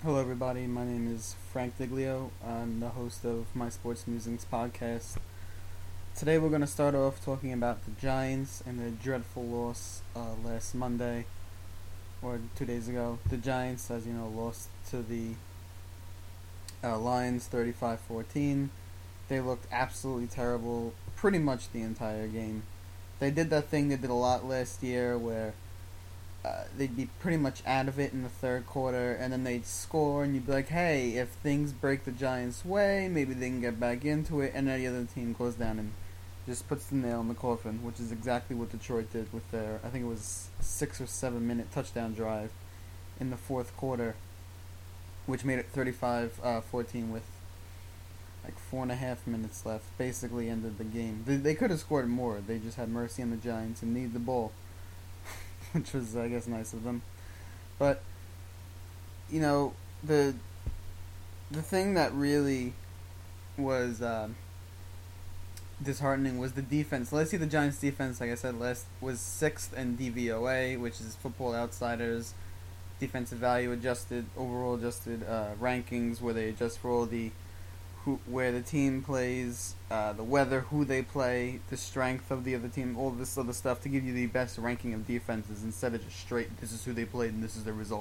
Hello, everybody. My name is Frank Diglio. I'm the host of My Sports Musings podcast. Today, we're going to start off talking about the Giants and their dreadful loss last Monday, or 2 days ago. The Giants, as you know, lost to the Lions 35-14. They looked absolutely terrible pretty much the entire game. They did that thing they did a lot last year where they'd be pretty much out of it in the third quarter, and then they'd score, and you'd be like, hey, if things break the Giants' way, maybe they can get back into it, and then the other team goes down and just puts the nail in the coffin, which is exactly what Detroit did with their, I think it was 6 or 7 minute touchdown drive in the fourth quarter, which made it 35-14 with like 4.5 minutes left. Basically ended the game. They could have scored more. They just had mercy on the Giants and needed the ball. Which was, I guess, nice of them. But, you know, the thing that really was disheartening was the defense. Let's see, the Giants' defense, like I said, was 6th in DVOA, which is Football Outsiders defensive value adjusted, overall adjusted rankings, where they adjust for all the where the team plays, the weather, who they play, the strength of the other team, all this other stuff to give you the best ranking of defenses instead of just straight, this is who they played and this is the result.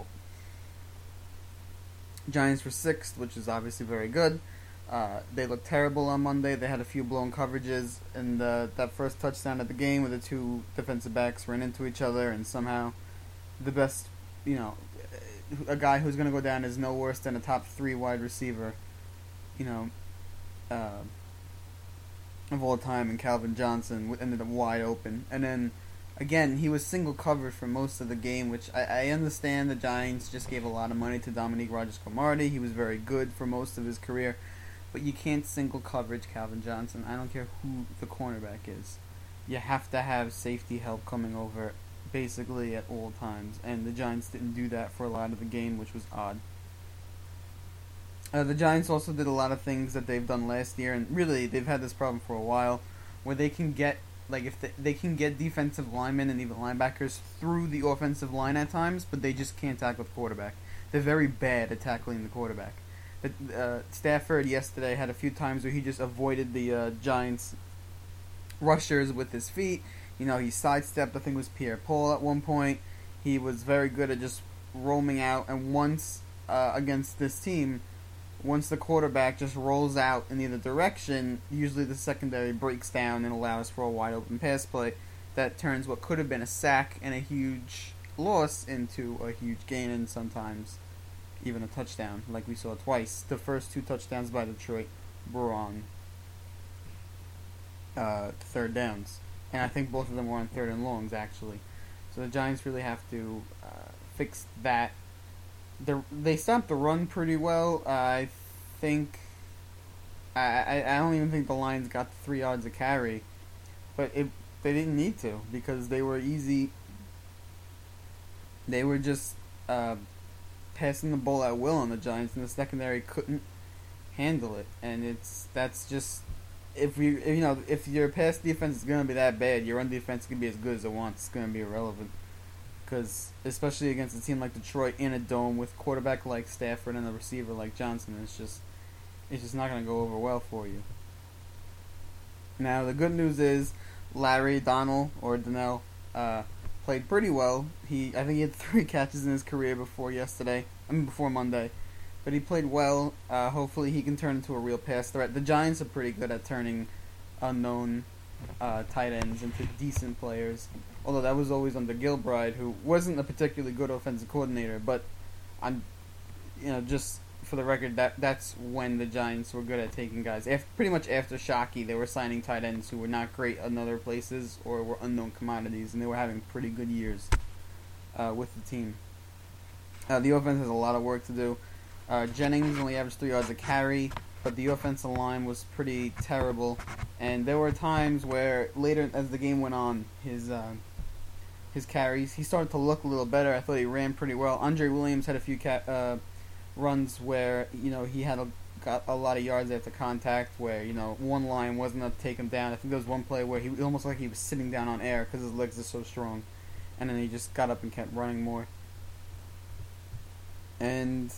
Giants were 6th, which is obviously very good. They looked terrible on Monday. They had a few blown coverages, and that first touchdown of the game where the two defensive backs ran into each other, and somehow the best, a guy who's going to go down is no worse than a top 3 wide receiver, of all time, and Calvin Johnson ended up wide open. And then, again, he was single covered for most of the game, which I understand the Giants just gave a lot of money to Dominique Rodgers-Cromartie. He was very good for most of his career, but you can't single coverage Calvin Johnson. I don't care who the cornerback is. You have to have safety help coming over basically at all times, and the Giants didn't do that for a lot of the game, which was odd. The Giants also did a lot of things that they've done last year, and really they've had this problem for a while, where they can get, if they can get defensive linemen and even linebackers through the offensive line at times, but they just can't tackle the quarterback. They're very bad at tackling the quarterback. Stafford yesterday had a few times where he just avoided the Giants rushers with his feet. He sidestepped, I think it was Pierre-Paul at one point. He was very good at just roaming out, and once against this team, once the quarterback just rolls out in either direction, usually the secondary breaks down and allows for a wide open pass play that turns what could have been a sack and a huge loss into a huge gain, and sometimes even a touchdown, like we saw twice. The first 2 touchdowns by Detroit were on third downs, and I think both of them were on 3rd and longs, actually. So the Giants really have to fix that. They stopped the run pretty well. I think I don't even think the Lions got 3 yards a carry, but they didn't need to, because they were easy. They were just passing the ball at will on the Giants, and the secondary couldn't handle it. And that's just, if your pass defense is going to be that bad, your run defense can be as good as it wants. It's going to be irrelevant. Because, especially against a team like Detroit in a dome with quarterback like Stafford and a receiver like Johnson, it's just not going to go over well for you. Now, the good news is Larry Donnell played pretty well. I think he had 3 catches in his career before Monday. But he played well. Hopefully he can turn into a real pass threat. The Giants are pretty good at turning unknown tight ends into decent players. Although that was always under Gilbride, who wasn't a particularly good offensive coordinator. But just for the record, that's when the Giants were good at taking guys. Pretty much after Shockey, they were signing tight ends who were not great in other places or were unknown commodities, and they were having pretty good years with the team. The offense has a lot of work to do. Jennings only averaged 3 yards a carry, but the offensive line was pretty terrible. And there were times where later, as the game went on, his carries, he started to look a little better. I thought he ran pretty well. Andre Williams had a few runs where he got a lot of yards after contact, where one line wasn't enough to take him down. I think there was one play where he almost like he was sitting down on air because his legs are so strong, and then he just got up and kept running more. And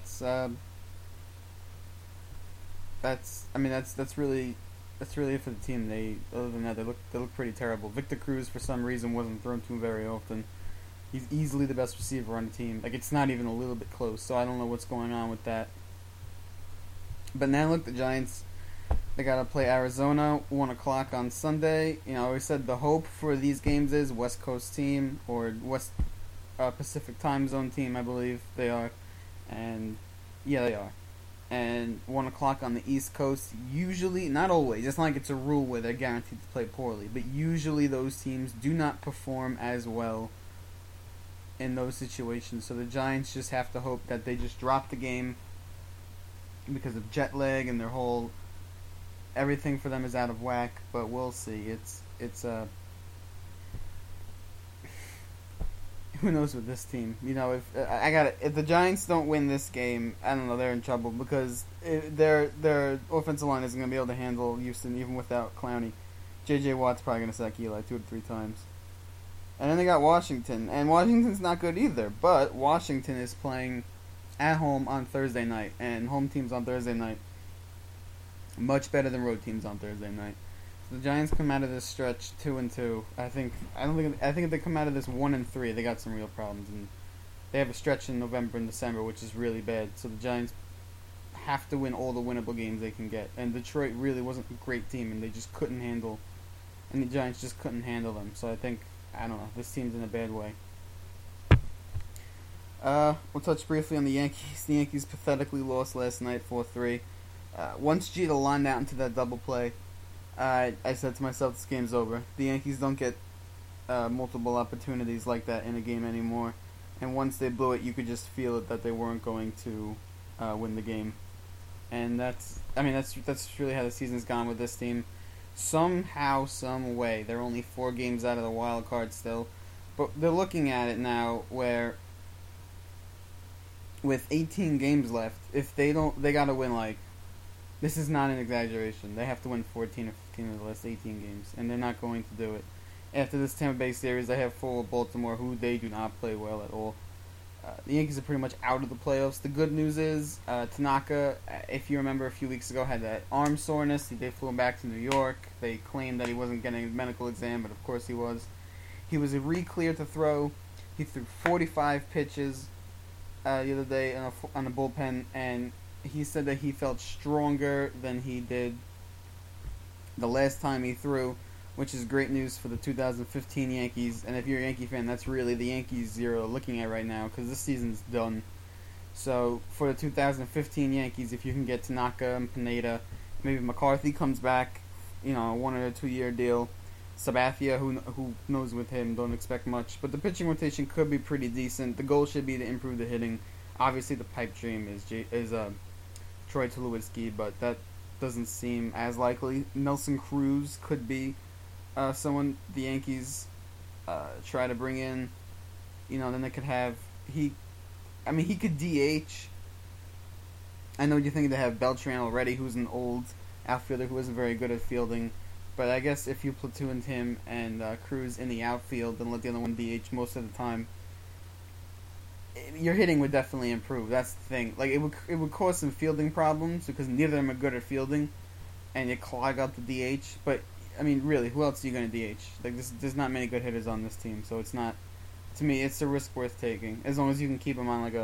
that's really it for the team. Other than that, they look pretty terrible. Victor Cruz for some reason wasn't thrown to him very often. He's easily the best receiver on the team. Like, it's not even a little bit close. So I don't know what's going on with that. But now look, the Giants, they got to play Arizona 1 o'clock on Sunday. You know, I always said the hope for these games is West Coast team or West Pacific time zone team. I believe they are, and yeah, they are. And 1 o'clock on the East Coast. Usually, not always. It's not like it's a rule where they're guaranteed to play poorly, but usually those teams do not perform as well in those situations. So the Giants just have to hope that they just drop the game because of jet lag and their whole everything for them is out of whack. But we'll see. It's who knows with this team? You know, if the Giants don't win this game, I don't know, they're in trouble because their offensive line isn't going to be able to handle Houston even without Clowney. J.J. Watt's probably going to sack Eli 2 to 3 times. And then they got Washington, and Washington's not good either. But Washington is playing at home on Thursday night, and home teams on Thursday night much better than road teams on Thursday night. The Giants come out of this stretch 2-2. I think if they come out of this 1-3, they got some real problems, and they have a stretch in November and December, which is really bad. So the Giants have to win all the winnable games they can get. And Detroit really wasn't a great team, and they just couldn't handle, and the Giants just couldn't handle them. So I don't know, this team's in a bad way. We'll touch briefly on the Yankees. The Yankees pathetically lost last night 4-3. Once Jeter lined out into that double play, I said to myself, this game's over. The Yankees don't get multiple opportunities like that in a game anymore. And once they blew it, you could just feel it that they weren't going to win the game. And that's really how the season's gone with this team. Somehow, some way, they're only 4 games out of the wild card still. But they're looking at it now where, with 18 games left, if they gotta win, this is not an exaggeration. They have to win 14 or 15 of the last 18 games, and they're not going to do it. After this Tampa Bay series, they have full of Baltimore, who they do not play well at all. The Yankees are pretty much out of the playoffs. The good news is Tanaka, if you remember a few weeks ago, had that arm soreness. They flew him back to New York. They claimed that he wasn't getting a medical exam, but of course he was. He was re-cleared to throw. He threw 45 pitches the other day on a bullpen, and he said that he felt stronger than he did the last time he threw, which is great news for the 2015 Yankees. And if you're a Yankee fan, that's really the Yankees you're looking at right now, because this season's done. So for the 2015 Yankees, if you can get Tanaka and Pineda, maybe McCarthy comes back, a 1 or 2 year deal. Sabathia, who knows with him, don't expect much. But the pitching rotation could be pretty decent. The goal should be to improve the hitting. Obviously, the pipe dream is Troy Tulowitzki, but that doesn't seem as likely. Nelson Cruz could be someone the Yankees try to bring in. Then they could have he could DH. I know you're thinking they have Beltran already, who's an old outfielder who isn't very good at fielding. But I guess if you platooned him and Cruz in the outfield and let the other one DH most of the time, your hitting would definitely improve. That's the thing. It would cause some fielding problems because neither of them are good at fielding, and you clog up the DH. But really, who else are you going to DH? There's not many good hitters on this team, so it's not. To me, it's a risk worth taking as long as you can keep them on a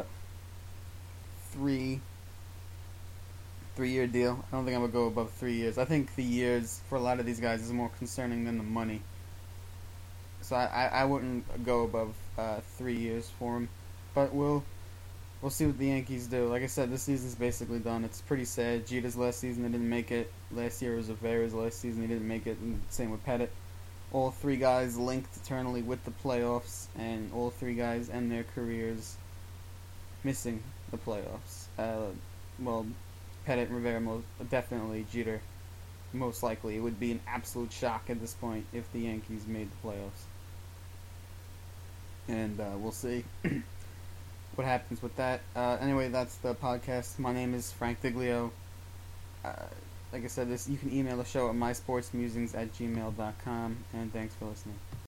3-year deal. I don't think I would go above 3 years. I think the years for a lot of these guys is more concerning than the money. So I wouldn't go above 3 years for him. But we'll see what the Yankees do. Like I said, this season's basically done. It's pretty sad. Jeter's last season, they didn't make it. Last year was Rivera's last season, he didn't make it. And same with Pettit. All 3 guys linked eternally with the playoffs, and all 3 guys end their careers missing the playoffs. Pettit, Rivera, definitely. Jeter, most likely. It would be an absolute shock at this point if the Yankees made the playoffs. And we'll see what happens with that. Anyway, that's the podcast. My name is Frank Diglio. Like I said, you can email the show at mysportsmusings@gmail.com. And thanks for listening.